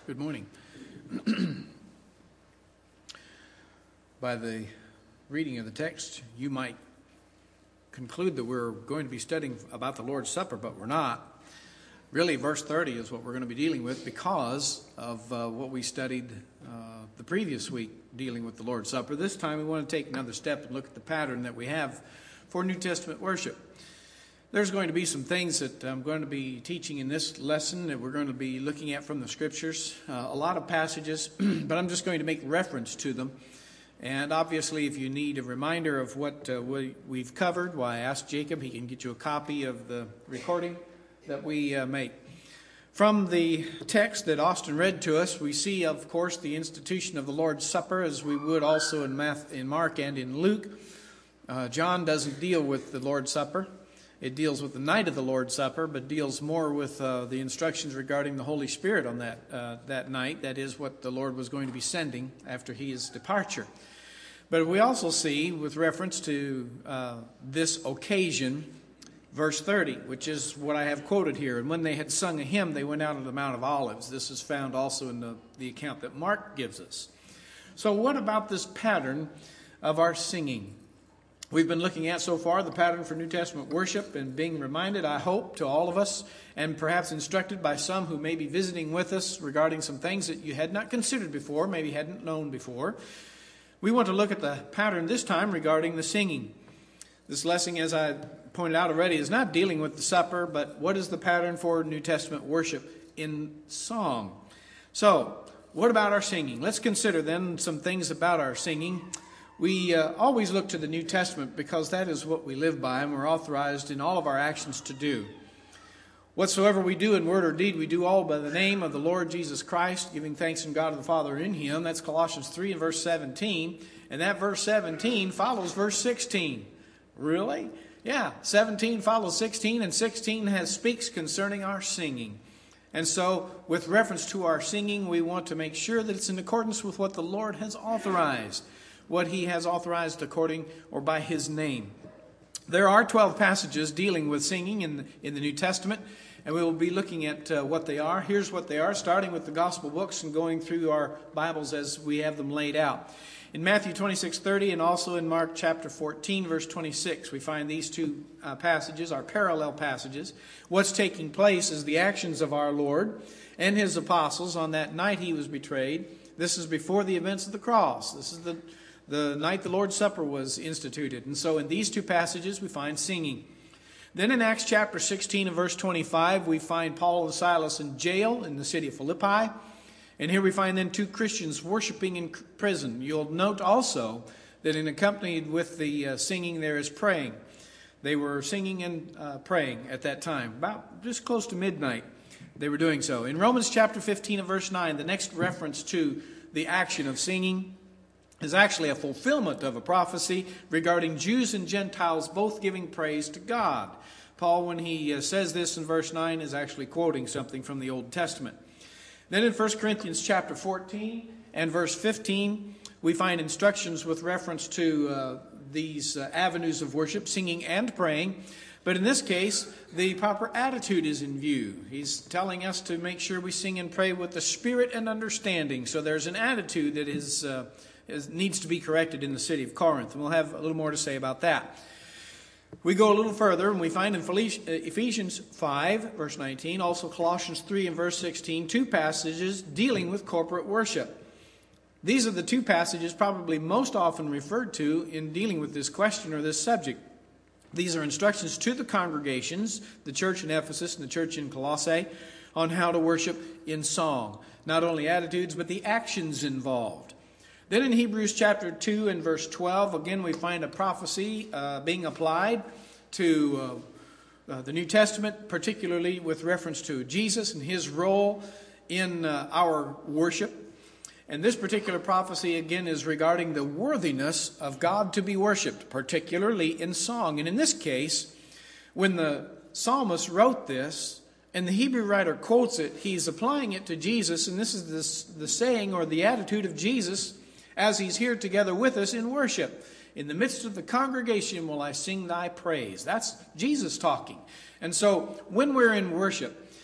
Good morning. By the reading of the text, you might conclude that we're going to be studying about the Lord's Supper, but we're not. Really, verse 30 is what we're going to be dealing with because of what we studied the previous week dealing with the Lord's Supper. This time we want to take another step and look at the pattern that we have for New Testament worship. There's going to be some things that I'm going to be teaching in this lesson that we're going to be looking at from the Scriptures. A lot of passages, but I'm just going to make reference to them. And obviously, if you need a reminder of what we've covered, why I asked Jacob, he can get you a copy of the recording that we make. From the text that Austin read to us, we see, of course, the institution of the Lord's Supper, as we would also in Mark and in Luke. John doesn't deal with the Lord's Supper. It deals with the night of the Lord's Supper, but deals more with the instructions regarding the Holy Spirit on that night. That is what the Lord was going to be sending after his departure. But we also see, with reference to this occasion, verse 30, which is what I have quoted here. And when they had sung a hymn, they went out on the Mount of Olives. This is found also in the account that Mark gives us. So what about this pattern of our singing? We've been looking at so far the pattern for New Testament worship and being reminded, I hope, to all of us, and perhaps instructed by some who may be visiting with us regarding some things that you had not considered before, maybe hadn't known before. We want to look at the pattern this time regarding the singing. This lesson, as I pointed out already, is not dealing with the supper, but what is the pattern for New Testament worship in song? So, what about our singing? Let's consider then some things about our singing. We always look to the New Testament because that is what we live by and we're authorized in all of our actions to do. Whatsoever we do in word or deed, we do all by the name of the Lord Jesus Christ, giving thanks in God the Father in Him. That's Colossians 3 and verse 17. And that verse 17 follows verse 16. Really? Yeah, 17 follows 16 and 16 speaks concerning our singing. And so, with reference to our singing, we want to make sure that it's in accordance with what the Lord has authorized. What he has authorized according or by his name. There are 12 passages dealing with singing in the New Testament, and we will be looking at what they are. Here's what they are, starting with the gospel books and going through our Bibles as we have them laid out. In Matthew 26:30 and also in Mark chapter 14, verse 26, we find these two passages, our parallel passages. What's taking place is the actions of our Lord and his apostles on that night he was betrayed. This is before the events of the cross. This is the night the Lord's Supper was instituted. And so in these two passages we find singing. Then in Acts chapter 16 and verse 25 we find Paul and Silas in jail in the city of Philippi. And here we find then two Christians worshiping in prison. You'll note also that accompanied with the singing there is praying. They were singing and praying at that time. About just close to midnight they were doing so. In Romans chapter 15 and verse 9, the next reference to the action of singing is actually a fulfillment of a prophecy regarding Jews and Gentiles both giving praise to God. Paul, when he says this in verse 9, is actually quoting something from the Old Testament. Then in 1 Corinthians chapter 14 and verse 15, we find instructions with reference to these avenues of worship, singing and praying. But in this case, the proper attitude is in view. He's telling us to make sure we sing and pray with the spirit and understanding. So there's an attitude that needs to be corrected in the city of Corinth. And we'll have a little more to say about that. We go a little further and we find in Ephesians 5, verse 19, also Colossians 3 and verse 16, two passages dealing with corporate worship. These are the two passages probably most often referred to in dealing with this question or this subject. These are instructions to the congregations, the church in Ephesus and the church in Colossae, on how to worship in song. Not only attitudes, but the actions involved. Then in Hebrews chapter 2 and verse 12, again we find a prophecy being applied to the New Testament, particularly with reference to Jesus and his role in our worship. And this particular prophecy, again, is regarding the worthiness of God to be worshipped, particularly in song. And in this case, when the psalmist wrote this, and the Hebrew writer quotes it, he's applying it to Jesus, and this is the saying or the attitude of Jesus as he's here together with us in worship. In the midst of the congregation will I sing thy praise. That's Jesus talking. And so when we're in worship,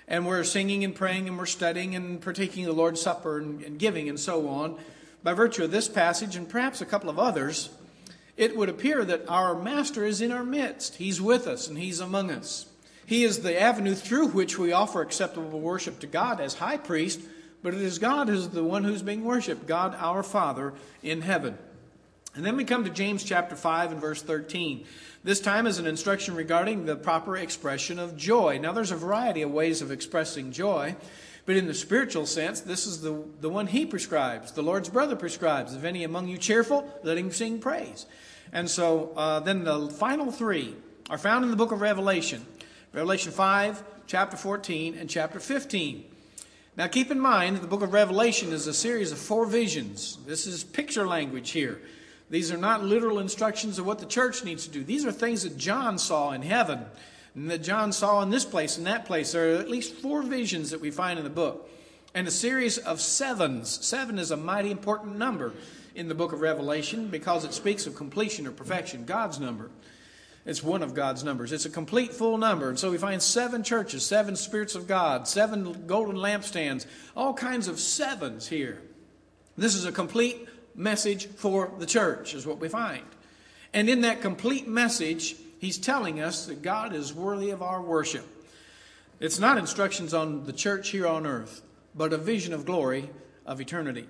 and we're singing and praying and we're studying and partaking of the Lord's Supper and giving and so on, by virtue of this passage and perhaps a couple of others, it would appear that our Master is in our midst. He's with us and He's among us. He is the avenue through which we offer acceptable worship to God as high priest, but it is God who's the one who's being worshipped, God our Father in heaven. And then we come to James chapter 5 and verse 13. This time is an instruction regarding the proper expression of joy. Now there's a variety of ways of expressing joy, but in the spiritual sense, this is the one He prescribes. The Lord's brother prescribes. If any among you cheerful, let him sing praise. And so then the final three are found in the book of Revelation. Revelation 5, chapter 14, and chapter 15. Now keep in mind that the book of Revelation is a series of 4 visions. This is picture language here. These are not literal instructions of what the church needs to do. These are things that John saw in heaven and that John saw in this place and that place. There are at least 4 visions that we find in the book. And a series of 7s. 7 is a mighty important number in the book of Revelation because it speaks of completion or perfection, God's number. It's one of God's numbers. It's a complete full number. And so we find 7 churches, 7 spirits of God, 7 golden lampstands, all kinds of 7s here. This is a complete message for the church is what we find. And in that complete message, He's telling us that God is worthy of our worship. It's not instructions on the church here on earth, but a vision of glory of eternity.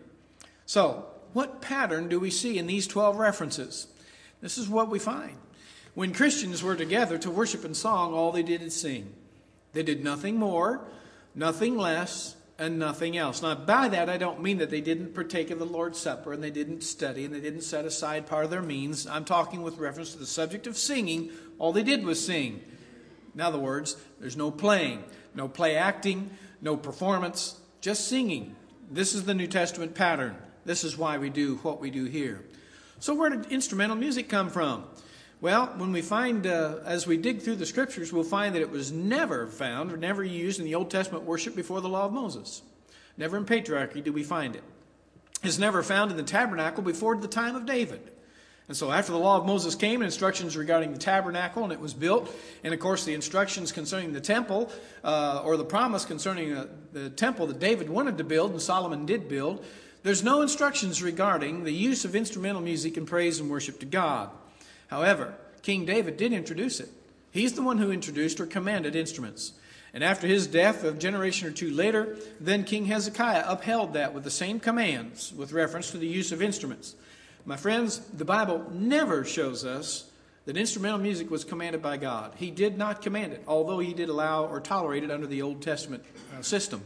So, what pattern do we see in these 12 references? This is what we find. When Christians were together to worship in song, all they did is sing. They did nothing more, nothing less, and nothing else. Now, by that, I don't mean that they didn't partake of the Lord's Supper and they didn't study and they didn't set aside part of their means. I'm talking with reference to the subject of singing. All they did was sing. In other words, there's no playing, no play acting, no performance, just singing. This is the New Testament pattern. This is why we do what we do here. So where did instrumental music come from? Well, when we find, as we dig through the Scriptures, we'll find that it was never found or never used in the Old Testament worship before the law of Moses. Never in patriarchy do we find it. It's never found in the tabernacle before the time of David. And so after the law of Moses came, instructions regarding the tabernacle, and it was built, and of course the instructions concerning the temple, or the promise concerning the temple that David wanted to build and Solomon did build, there's no instructions regarding the use of instrumental music in praise and worship to God. However, King David did introduce it. He's the one who introduced or commanded instruments. And after his death, a generation or two later, then King Hezekiah upheld that with the same commands with reference to the use of instruments. My friends, the Bible never shows us that instrumental music was commanded by God. He did not command it, although He did allow or tolerate it under the Old Testament system.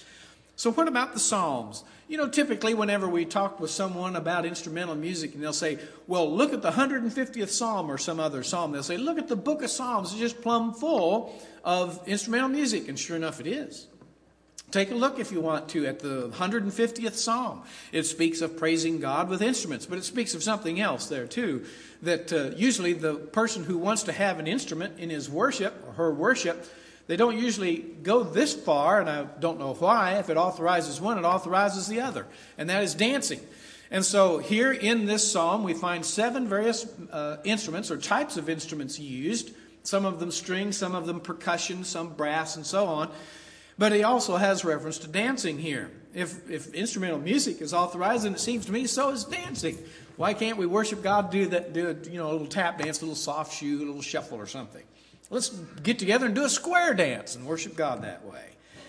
So what about the Psalms? You know, typically whenever we talk with someone about instrumental music, and they'll say, well, look at the 150th Psalm or some other Psalm. They'll say, look at the book of Psalms. It's just plumb full of instrumental music. And sure enough, it is. Take a look, if you want to, at the 150th Psalm. It speaks of praising God with instruments, but it speaks of something else there too. That usually the person who wants to have an instrument in his worship or her worship, they don't usually go this far, and I don't know why. If it authorizes one, it authorizes the other, and that is dancing. And so here in this psalm, we find 7 various instruments or types of instruments used. Some of them strings, some of them percussion, some brass, and so on. But he also has reference to dancing here. If instrumental music is authorized, and it seems to me so is dancing. Why can't we worship God, do a little tap dance, a little soft shoe, a little shuffle or something? Let's get together and do a square dance and worship God that way.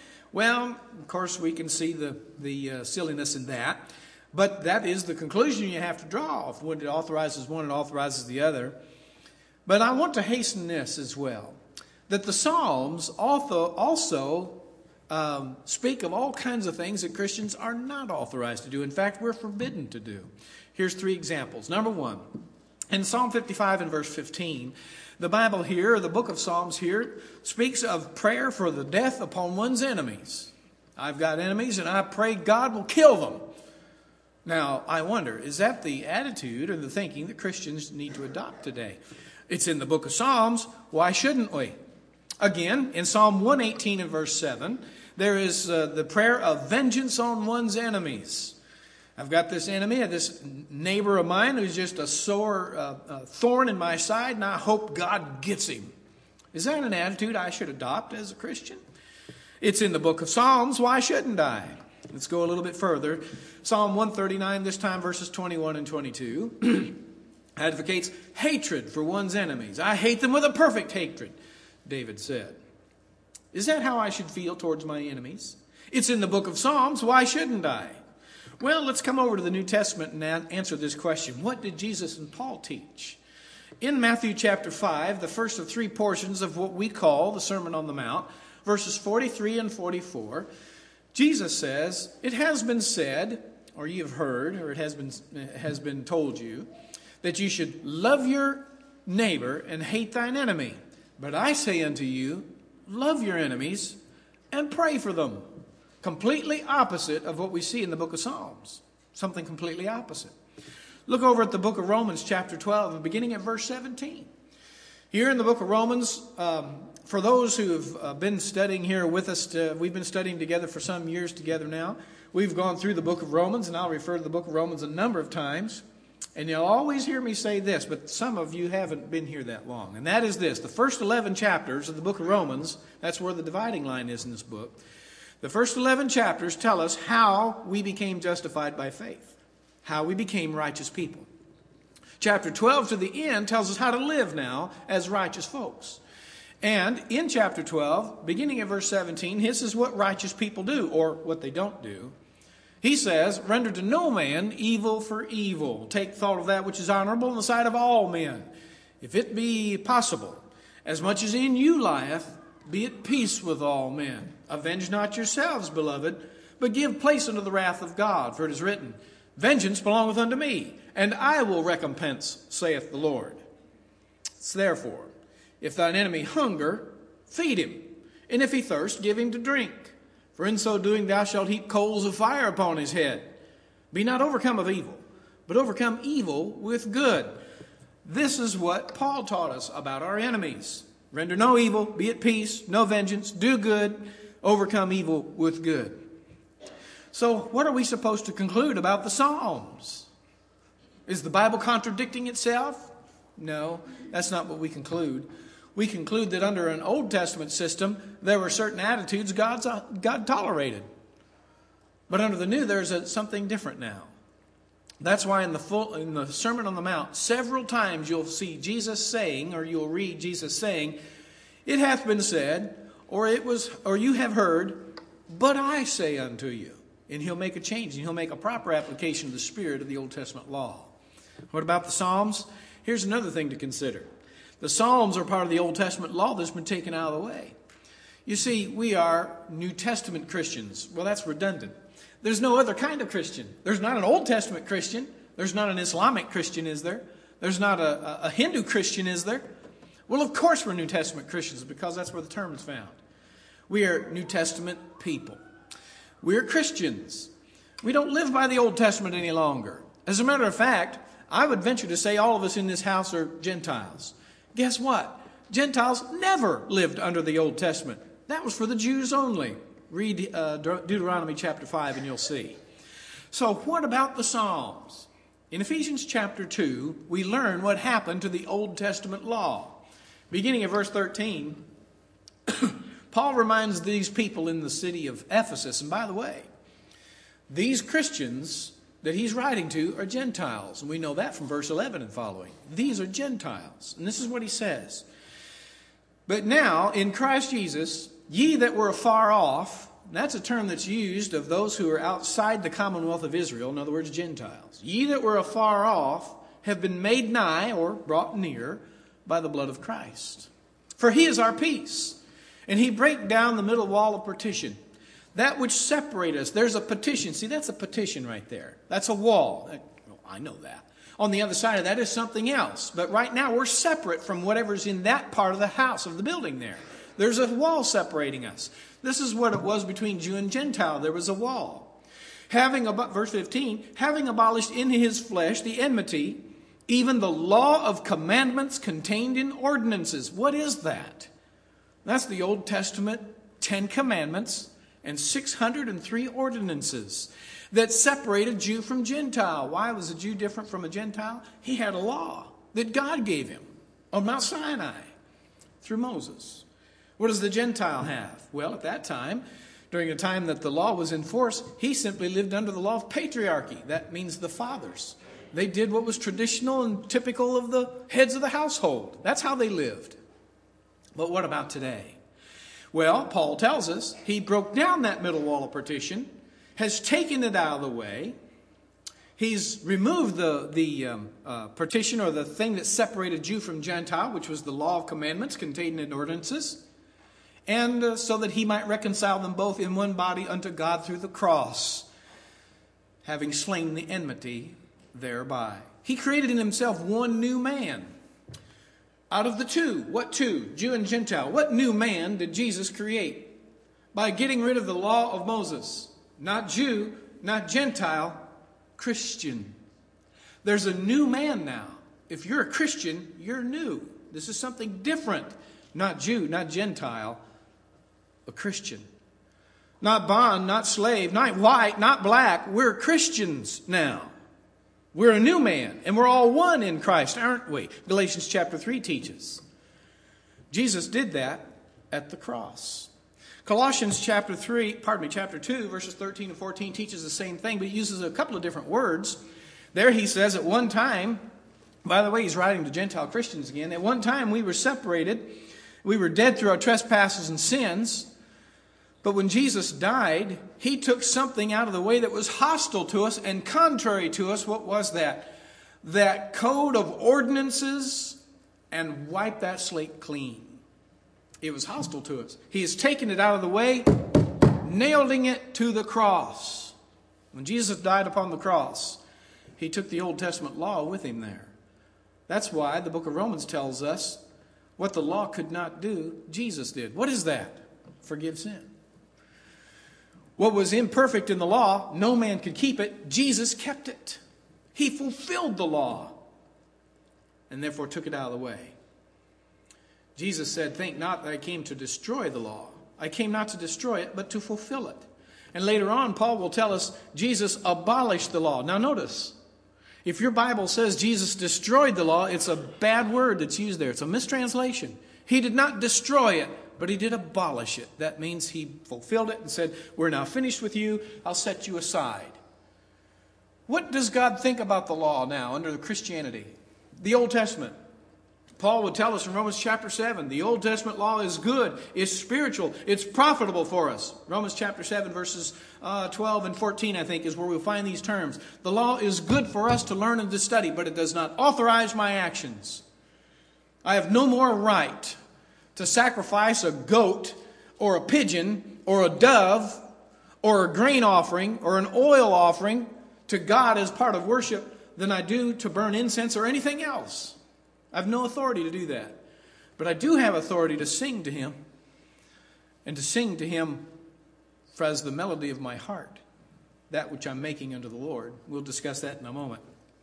Well, of course, we can see the silliness in that. But that is the conclusion you have to draw. If it authorizes one, it authorizes the other. But I want to hasten this as well. That the Psalms also speak of all kinds of things that Christians are not authorized to do. In fact, we're forbidden to do. Here's 3 examples. Number 1, in Psalm 55 and verse 15, the Bible here, or the book of Psalms here, speaks of prayer for the death upon one's enemies. I've got enemies and I pray God will kill them. Now, I wonder, is that the attitude or the thinking that Christians need to adopt today? It's in the book of Psalms. Why shouldn't we? Again, in Psalm 118 and verse 7, there is the prayer of vengeance on one's enemies. I've got this enemy, this neighbor of mine who's just a sore thorn in my side, and I hope God gets him. Is that an attitude I should adopt as a Christian? It's in the book of Psalms. Why shouldn't I? Let's go a little bit further. Psalm 139, this time verses 21 and 22, advocates hatred for one's enemies. I hate them with a perfect hatred, David said. Is that how I should feel towards my enemies? It's in the book of Psalms. Why shouldn't I? Well, let's come over to the New Testament and answer this question. What did Jesus and Paul teach? In Matthew chapter 5, the first of three portions of what we call the Sermon on the Mount, verses 43 and 44, Jesus says, it has been said, or you have heard, or it has been told you, that you should love your neighbor and hate thine enemy. But I say unto you, love your enemies and pray for them. Completely opposite of what we see in the book of Psalms. Something completely opposite. Look over at the book of Romans chapter 12 and beginning at verse 17. Here in the book of Romans, for those who have been studying here with us, we've been studying together for some years together now. We've gone through the book of Romans, and I'll refer to the book of Romans a number of times. And you'll always hear me say this, but some of you haven't been here that long. And that is this. The first 11 chapters of the book of Romans, that's where the dividing line is in this book. The first 11 chapters tell us how we became justified by faith. How we became righteous people. Chapter 12 to the end tells us how to live now as righteous folks. And in chapter 12, beginning at verse 17, this is what righteous people do, or what they don't do. He says, render to no man evil for evil. Take thought of that which is honorable in the sight of all men. If it be possible, as much as in you lieth, be at peace with all men. Avenge not yourselves, beloved, but give place unto the wrath of God. For it is written, vengeance belongeth unto me, and I will recompense, saith the Lord. Therefore, if thine enemy hunger, feed him. And if he thirst, give him to drink. For in so doing thou shalt heap coals of fire upon his head. Be not overcome of evil, but overcome evil with good. This is what Paul taught us about our enemies. Render no evil, be at peace, no vengeance, do good, overcome evil with good. So what are we supposed to conclude about the Psalms? Is the Bible contradicting itself? No, that's not what we conclude. We conclude that under an Old Testament system, there were certain attitudes God tolerated. But under the New, there's something different now. That's why in the Sermon on the Mount, several times you'll see Jesus saying, or you'll read Jesus saying, it hath been said, or you have heard, but I say unto you. And he'll make a change, and he'll make a proper application of the spirit of the Old Testament law. What about the Psalms? Here's another thing to consider. The Psalms are part of the Old Testament law that's been taken out of the way. You see, we are New Testament Christians. Well, that's redundant. There's no other kind of Christian. There's not an Old Testament Christian. There's not an Islamic Christian, is there? There's not a Hindu Christian, is there? Well, of course we're New Testament Christians because that's where the term is found. We are New Testament people. We're Christians. We don't live by the Old Testament any longer. As a matter of fact, I would venture to say all of us in this house are Gentiles. Guess what? Gentiles never lived under the Old Testament. That was for the Jews only. Read Deuteronomy chapter 5 and you'll see. So what about the Psalms? In Ephesians chapter 2, we learn what happened to the Old Testament law. Beginning at verse 13, Paul reminds these people in the city of Ephesus, and by the way, these Christians that he's writing to are Gentiles, and we know that from verse 11 and following. These are Gentiles, and this is what he says. But now, in Christ Jesus, ye that were afar off, that's a term that's used of those who are outside the commonwealth of Israel, in other words, Gentiles. Ye that were afar off have been made nigh, or brought near, by the blood of Christ. For he is our peace, and he brake down the middle wall of partition, that which separate us. There's a petition. See, that's a petition right there. That's a wall. I know that. On the other side of that is something else. But right now we're separate from whatever's in that part of the house, of the building there. There's a wall separating us. This is what it was between Jew and Gentile. There was a wall. Verse 15, having abolished in his flesh the enmity, even the law of commandments contained in ordinances. What is that? That's the Old Testament 10 commandments and 603 ordinances that separated Jew from Gentile. Why was a Jew different from a Gentile? He had a law that God gave him on Mount Sinai through Moses. What does the Gentile have? Well, at that time, during the time that the law was in force, he simply lived under the law of patriarchy. That means the fathers. They did what was traditional and typical of the heads of the household. That's how they lived. But what about today? Well, Paul tells us he broke down that middle wall of partition, has taken it out of the way. He's removed the partition, or the thing that separated Jew from Gentile, which was the law of commandments contained in ordinances, and so that he might reconcile them both in one body unto God through the cross, having slain the enmity thereby. He created in himself one new man. Out of the two, what two? Jew and Gentile. What new man did Jesus create? By getting rid of the law of Moses. Not Jew, not Gentile, Christian. There's a new man now. If you're a Christian, you're new. This is something different. Not Jew, not Gentile, a Christian. Not bond, not slave, not white, not black. We're Christians now. We're a new man, and we're all one in Christ, aren't we? Galatians chapter 3 teaches. Jesus did that at the cross. Colossians chapter 2, verses 13 and 14 teaches the same thing, but uses a couple of different words. There he says at one time, by the way, he's writing to Gentile Christians again, at one time we were separated, we were dead through our trespasses and sins, but when Jesus died, he took something out of the way that was hostile to us and contrary to us. What was that? That code of ordinances, and wiped that slate clean. It was hostile to us. He has taken it out of the way, nailing it to the cross. When Jesus died upon the cross, he took the Old Testament law with him there. That's why the book of Romans tells us what the law could not do, Jesus did. What is that? Forgive sin. What was imperfect in the law, no man could keep it. Jesus kept it. He fulfilled the law and therefore took it out of the way. Jesus said, "Think not that I came to destroy the law. I came not to destroy it, but to fulfill it." And later on, Paul will tell us Jesus abolished the law. Now notice, if your Bible says Jesus destroyed the law, it's a bad word that's used there. It's a mistranslation. He did not destroy it, but he did abolish it. That means he fulfilled it and said, "We're now finished with you. I'll set you aside." What does God think about the law now under the Christianity? The Old Testament. Paul would tell us in Romans chapter 7, the Old Testament law is good, it's spiritual, it's profitable for us. Romans chapter 7 verses 12 and 14, I think, is where we'll find these terms. The law is good for us to learn and to study, but it does not authorize my actions. I have no more right to sacrifice a goat or a pigeon or a dove or a grain offering or an oil offering to God as part of worship than I do to burn incense or anything else. I have no authority to do that. But I do have authority to sing to him, and to sing to him as the melody of my heart, that which I'm making unto the Lord. We'll discuss that in a moment.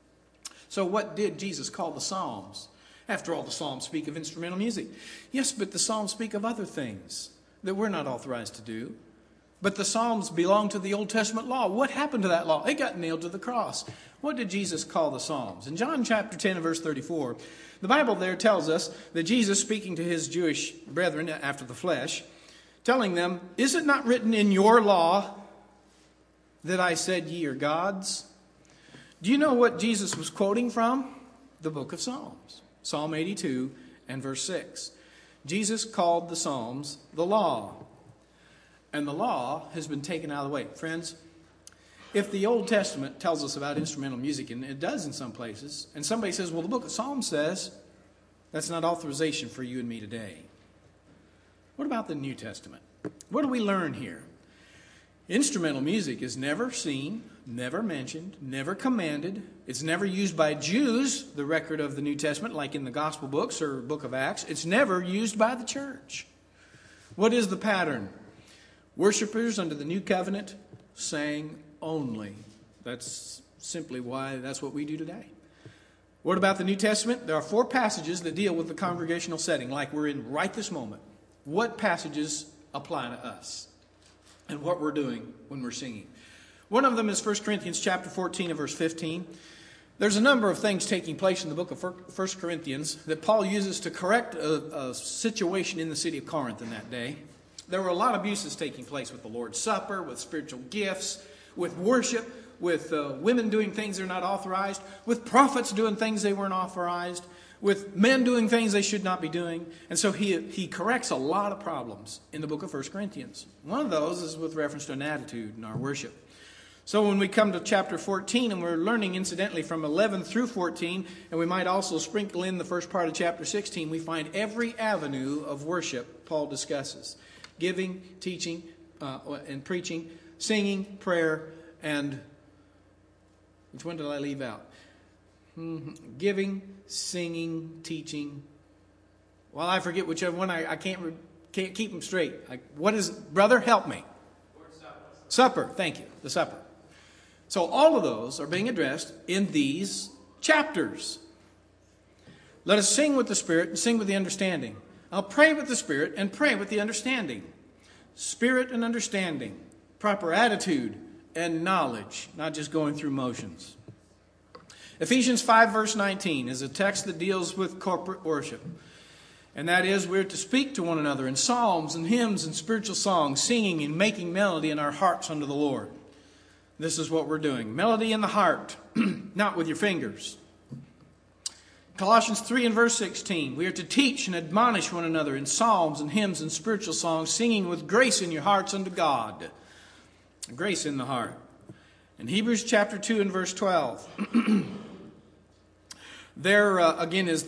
So what did Jesus call the Psalms? After all, the Psalms speak of instrumental music. Yes, but the Psalms speak of other things that we're not authorized to do. But the Psalms belong to the Old Testament law. What happened to that law? It got nailed to the cross. What did Jesus call the Psalms? In John chapter 10 and verse 34, the Bible there tells us that Jesus, speaking to his Jewish brethren after the flesh, telling them, "Is it not written in your law that I said ye are gods?" Do you know what Jesus was quoting from? The book of Psalms. Psalm 82 and verse 6. Jesus called the Psalms the law. And the law has been taken out of the way. Friends, if the Old Testament tells us about instrumental music, and it does in some places, and somebody says, well, the book of Psalms says, that's not authorization for you and me today. What about the New Testament? What do we learn here? Instrumental music is never seen, never mentioned, never commanded. It's never used by Jews, the record of the New Testament, like in the Gospel books or Book of Acts. It's never used by the church. What is the pattern? Worshippers under the New Covenant sang only. That's simply why that's what we do today. What about the New Testament? There are 4 passages that deal with the congregational setting, like we're in right this moment. What passages apply to us and what we're doing when we're singing? One of them is 1 Corinthians chapter 14 and verse 15. There's a number of things taking place in the book of 1 Corinthians that Paul uses to correct a situation in the city of Corinth in that day. There were a lot of abuses taking place with the Lord's Supper, with spiritual gifts, with worship, with women doing things they're not authorized, with prophets doing things they weren't authorized, with men doing things they should not be doing. And so he corrects a lot of problems in the book of 1 Corinthians. One of those is with reference to an attitude in our worship. So when we come to chapter 14, and we're learning incidentally from 11 through 14, and we might also sprinkle in the first part of chapter 16, we find every avenue of worship Paul discusses. Giving, teaching, and preaching, singing, prayer, and which one did I leave out? Giving, singing, teaching. Well, I forget whichever one. I can't keep them straight. What is, brother? Help me. Supper. Thank you. The supper. So all of those are being addressed in these chapters. Let us sing with the Spirit and sing with the understanding. I'll pray with the Spirit and pray with the understanding. Spirit and understanding. Proper attitude and knowledge. Not just going through motions. Ephesians 5 verse 19 is a text that deals with corporate worship. And that is, we're to speak to one another in psalms and hymns and spiritual songs, singing and making melody in our hearts unto the Lord. This is what we're doing. Melody in the heart, not with your fingers. Colossians 3 and verse 16, we are to teach and admonish one another in psalms and hymns and spiritual songs, singing with grace in your hearts unto God. Grace in the heart. In Hebrews chapter 2 and verse 12, there again is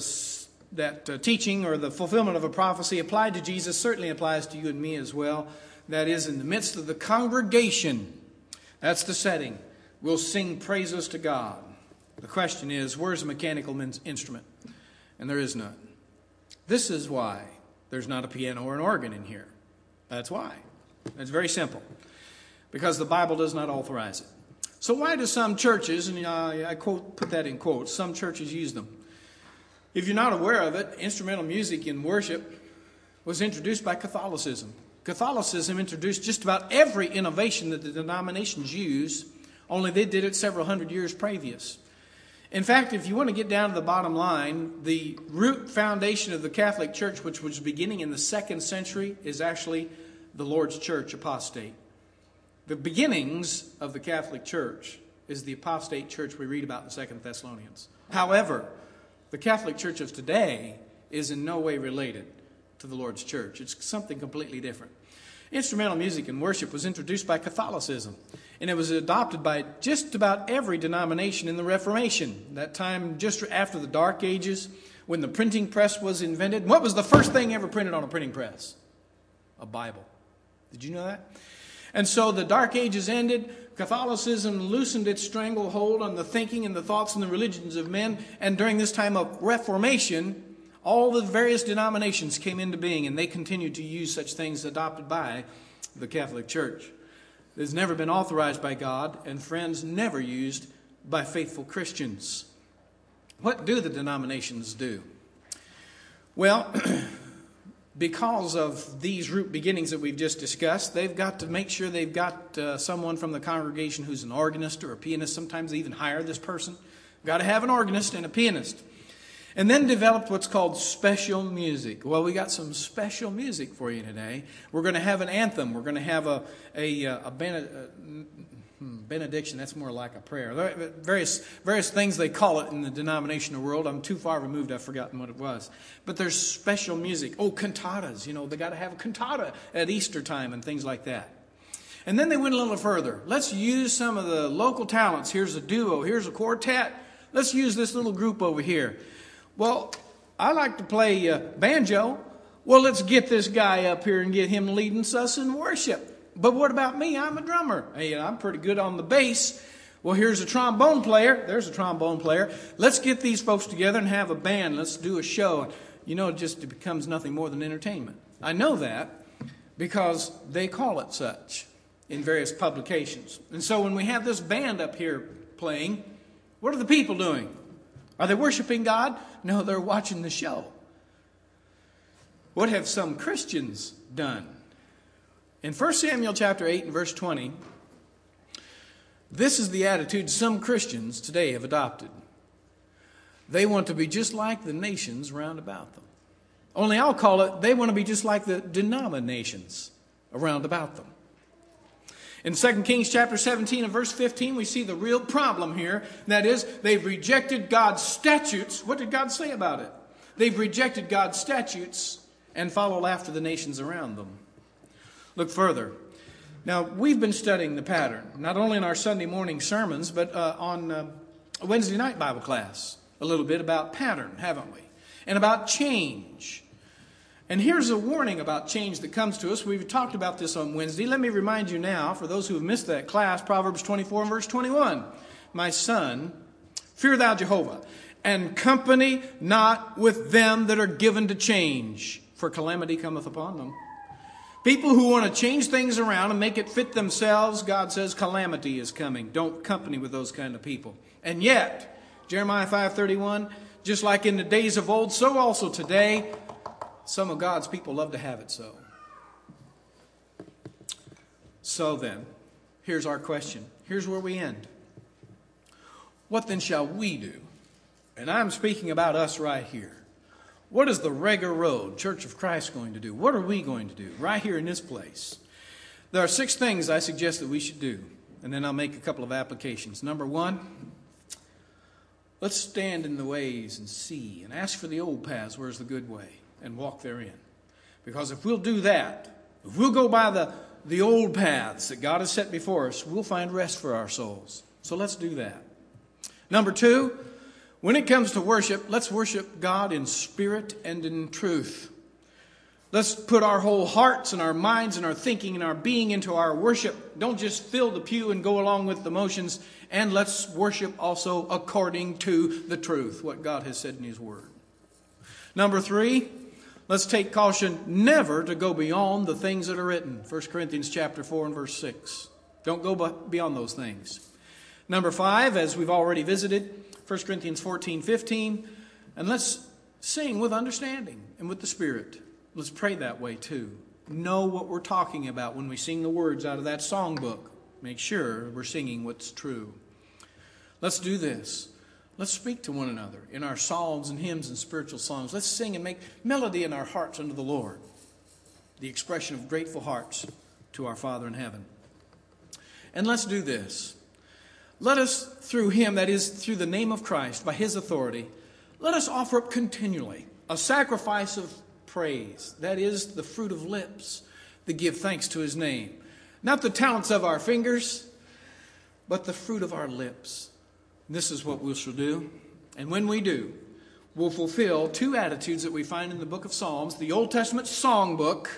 that teaching or the fulfillment of a prophecy applied to Jesus certainly applies to you and me as well. That is, in the midst of the congregation. That's the setting. We'll sing praises to God. The question is, where's a mechanical instrument? And there is none. This is why there's not a piano or an organ in here. That's why. It's very simple. Because the Bible does not authorize it. So why do some churches, and I put that in quotes, some churches use them. If you're not aware of it, instrumental music in worship was introduced by Catholicism. Catholicism introduced just about every innovation that the denominations use, only they did it several hundred years previous. In fact, if you want to get down to the bottom line, the root foundation of the Catholic Church, which was beginning in the 2nd century, is actually the Lord's Church apostate. The beginnings of the Catholic Church is the apostate church we read about in 2 Thessalonians. However, the Catholic Church of today is in no way related to the Lord's Church. It's something completely different. Instrumental music in worship was introduced by Catholicism, and it was adopted by just about every denomination in the Reformation. That time just after the Dark Ages, when the printing press was invented. What was the first thing ever printed on a printing press? A Bible. Did you know that? And so the Dark Ages ended. Catholicism loosened its stranglehold on the thinking and the thoughts and the religions of men. And during this time of Reformation, all the various denominations came into being, and they continued to use such things adopted by the Catholic Church. It's never been authorized by God, and friends, never used by faithful Christians. What do the denominations do? Well, because of these root beginnings that we've just discussed, they've got to make sure they've got someone from the congregation who's an organist or a pianist. Sometimes they even hire this person. Got to have an organist and a pianist. And then developed what's called special music. Well, we got some special music for you today. We're going to have an anthem. We're going to have a benediction. That's more like a prayer. Various things they call it in the denominational world. I'm too far removed. I've forgotten what it was. But there's special music. Oh, cantatas. You know, they got to have a cantata at Easter time and things like that. And then they went a little further. Let's use some of the local talents. Here's a duo. Here's a quartet. Let's use this little group over here. Well, I like to play banjo. Well, let's get this guy up here and get him leading us in worship. But what about me? I'm a drummer. Hey, I'm pretty good on the bass. Well, here's a trombone player. There's a trombone player. Let's get these folks together and have a band. Let's do a show. You know, it becomes nothing more than entertainment. I know that because they call it such in various publications. And so when we have this band up here playing, what are the people doing? Are they worshiping God? No, they're watching the show. What have some This is the attitude some Christians today have adopted. They want to be just like the nations round about them. Only I'll call it, they want to be just like the denominations around about them. In 2 Kings chapter 17 and verse 15, we see the real problem here. That is, they've rejected God's statutes. What did God say about it? They've rejected God's statutes and followed after the nations around them. Look further. Now, we've been studying the pattern, not only in our Sunday morning sermons, but on a Wednesday night Bible class, a little bit about pattern, haven't we? And about change. And here's a warning about change that comes to us. We've talked about this on Wednesday. Let me remind you now, for those who have missed that class, Proverbs 24 and verse 21. My son, fear thou Jehovah, and company not with them that are given to change, for calamity cometh upon them. People who want to change things around and make it fit themselves, God says calamity is coming. Don't company with those kind of people. And yet, Jeremiah 5:31, just like in the days of old, so also today, some of God's people love to have it so. So then, here's our question. Here's where we end. What then shall we do? And I'm speaking about us right here. What is the Rager Road Church of Christ going to do? What are we going to do right here in this place? There are 6 things I suggest that we should do. And then I'll make a couple of applications. Number 1, let's stand in the ways and see and ask for the old paths, where's the good way, and walk therein. Because if we'll do that, if we'll go by the old paths that God has set before us, we'll find rest for our souls. So let's do that. Number 2, when it comes to worship, let's worship God in spirit and in truth. Let's put our whole hearts and our minds and our thinking and our being into our worship. Don't just fill the pew and go along with the motions. And let's worship also according to the truth, what God has said in His Word. Number 3, let's take caution never to go beyond the things that are written. 1 Corinthians chapter 4 and verse 6. Don't go beyond those things. Number 5, as we've already visited, 1 Corinthians 14:15. And let's sing with understanding and with the Spirit. Let's pray that way too. Know what we're talking about when we sing the words out of that songbook. Make sure we're singing what's true. Let's do this. Let's speak to one another in our psalms and hymns and spiritual songs. Let's sing and make melody in our hearts unto the Lord. The expression of grateful hearts to our Father in heaven. And let's do this. Let us, through Him, that is, through the name of Christ, by His authority, let us offer up continually a sacrifice of praise. That is, the fruit of lips that give thanks to His name. Not the talents of our fingers, but the fruit of our lips. This is what we shall do. And when we do, we'll fulfill 2 attitudes that we find in the book of Psalms, the Old Testament songbook.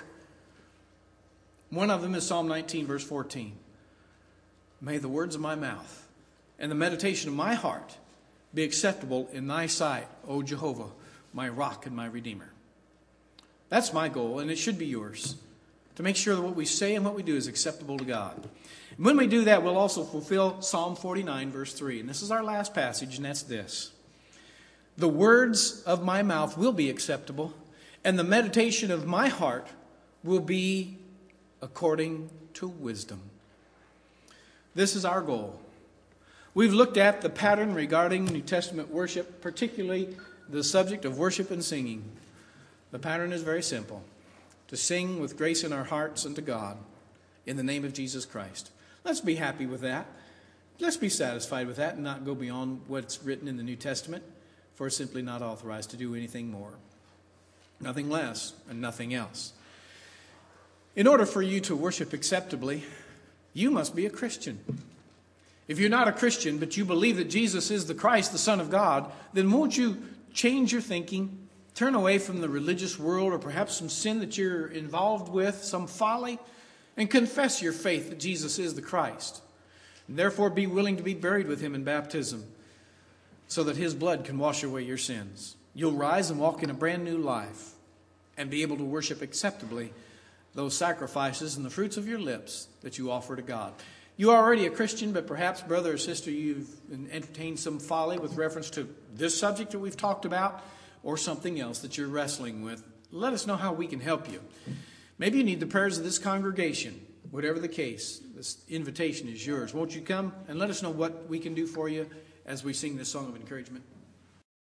One of them is Psalm 19, verse 14. May the words of my mouth and the meditation of my heart be acceptable in thy sight, O Jehovah, my rock and my redeemer. That's my goal, and it should be yours, to make sure that what we say and what we do is acceptable to God. And when we do that, we'll also fulfill Psalm 49, verse 3. And this is our last passage, and that's this. The words of my mouth will be acceptable, and the meditation of my heart will be according to wisdom. This is our goal. We've looked at the pattern regarding New Testament worship, particularly the subject of worship and singing. The pattern is very simple. To sing with grace in our hearts unto God in the name of Jesus Christ. Let's be happy with that. Let's be satisfied with that and not go beyond what's written in the New Testament, for it's simply not authorized to do anything more. Nothing less and nothing else. In order for you to worship acceptably, you must be a Christian. If you're not a Christian, but you believe that Jesus is the Christ, the Son of God, then won't you change your thinking, turn away from the religious world or perhaps some sin that you're involved with, some folly, and confess your faith that Jesus is the Christ. And therefore be willing to be buried with Him in baptism so that His blood can wash away your sins. You'll rise and walk in a brand new life and be able to worship acceptably those sacrifices and the fruits of your lips that you offer to God. You are already a Christian, but perhaps, brother or sister, you've entertained some folly with reference to this subject that we've talked about or something else that you're wrestling with. Let us know how we can help you. Maybe you need the prayers of this congregation whatever the case, this invitation is yours. Won't you come and let us know what we can do for you as we sing this song of encouragement?